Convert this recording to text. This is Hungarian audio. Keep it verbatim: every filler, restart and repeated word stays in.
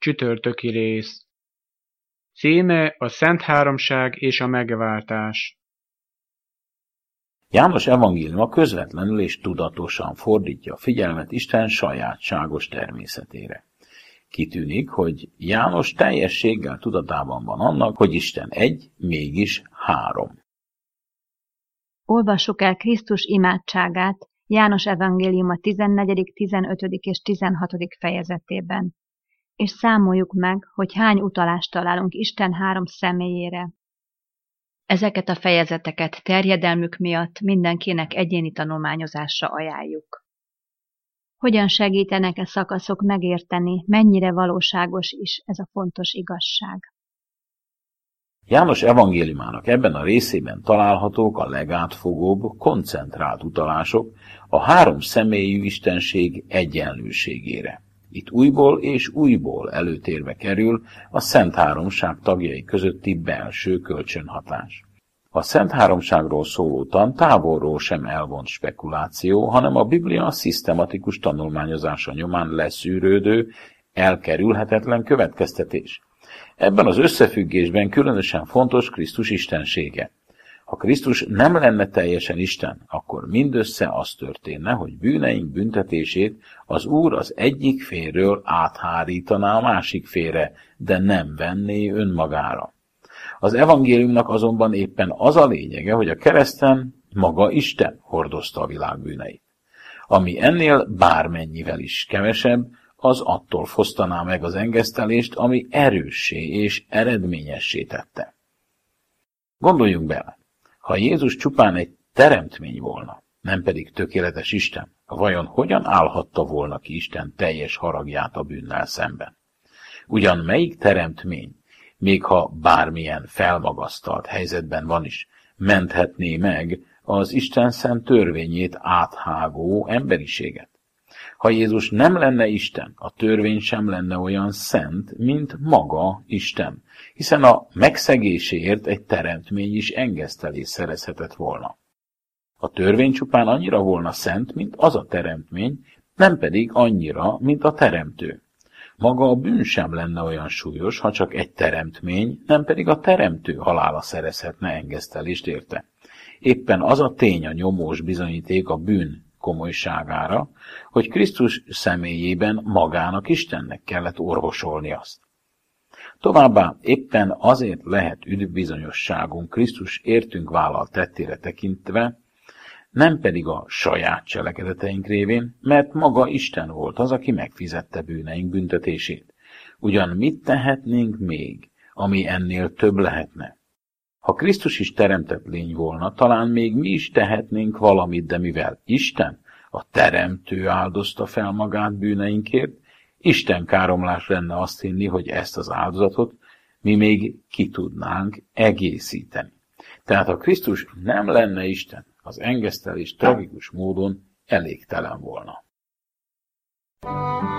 Csütörtöki rész. Címe a Szent Háromság és a megváltás. János evangéliuma közvetlenül és tudatosan fordítja a figyelmet Isten sajátságos természetére. Kitűnik, hogy János teljességgel tudatában van annak, hogy Isten egy, mégis három. Olvassuk el Krisztus imádságát János evangéliuma tizennegyedik, tizenötödik és tizenhatodik fejezetében, és számoljuk meg, hogy hány utalást találunk Isten három személyére. Ezeket a fejezeteket terjedelmük miatt mindenkinek egyéni tanulmányozásra ajánljuk. Hogyan segítenek e szakaszok megérteni, mennyire valóságos is ez a fontos igazság? János evangéliumának ebben a részében találhatók a legátfogóbb, koncentrált utalások a három személyű istenség egyenlőségére. Itt újból és újból előtérbe kerül a Szent Háromság tagjai közötti belső kölcsönhatás. A Szent Háromságról szóló tan távolról sem elvont spekuláció, hanem a Biblia szisztematikus tanulmányozása nyomán leszűrődő, elkerülhetetlen következtetés. Ebben az összefüggésben különösen fontos Krisztus istensége. Ha Krisztus nem lenne teljesen Isten, akkor mindössze az történne, hogy bűneink büntetését az Úr az egyik félről áthárítaná a másik félre, de nem venné önmagára. Az evangéliumnak azonban éppen az a lényege, hogy a kereszten maga Isten hordozta a világ bűneit. Ami ennél bármennyivel is kevesebb, az attól fosztaná meg az engesztelést, ami erőssé és eredményessé tette. Gondoljunk bele, ha Jézus csupán egy teremtmény volna, nem pedig tökéletes Isten, vajon hogyan állhatta volna ki Isten teljes haragját a bűnnel szemben? Ugyan melyik teremtmény, még ha bármilyen felmagasztalt helyzetben van is, menthetné meg az Isten szent törvényét áthágó emberiséget? Ha Jézus nem lenne Isten, a törvény sem lenne olyan szent, mint maga Isten, hiszen a megszegéséért egy teremtmény is engesztelést szerezhetett volna. A törvény csupán annyira volna szent, mint az a teremtmény, nem pedig annyira, mint a teremtő. Maga a bűn sem lenne olyan súlyos, ha csak egy teremtmény, nem pedig a teremtő halála szerezhetne engesztelést érte. Éppen az a tény a nyomós bizonyíték a bűn komolyságára, hogy Krisztus személyében magának Istennek kellett orvosolni azt. Továbbá éppen azért lehet üdvbizonyosságunk Krisztus értünk vállalt tettére tekintve, nem pedig a saját cselekedeteink révén, mert maga Isten volt az, aki megfizette bűneink büntetését. Ugyan mit tehetnénk még, ami ennél több lehetne? Ha Krisztus is teremtett lény volna, talán még mi is tehetnénk valamit, de mivel Isten, a teremtő áldozta fel magát bűneinkért, Isten káromlás lenne azt hinni, hogy ezt az áldozatot mi még ki tudnánk egészíteni. Tehát ha Krisztus nem lenne Isten, az engesztelés tragikus módon elégtelen volna.